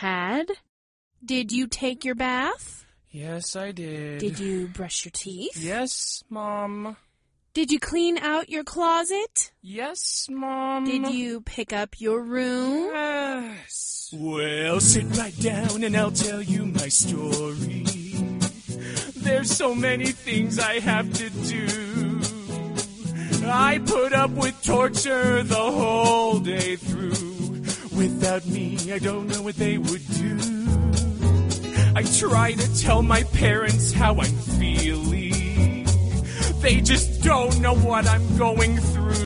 had. Did you take your bath? Yes, I did. Did you brush your teeth? Yes, Mom. Did you clean out your closet? Yes, Mom. Did you pick up your room? Yes. Well, sit right down and I'll tell you my story. There's so many things I have to do. I put up with torture the whole day through. Without me, I don't know what they would do. I try to tell my parents how I'm feeling. They just don't know what I'm going through.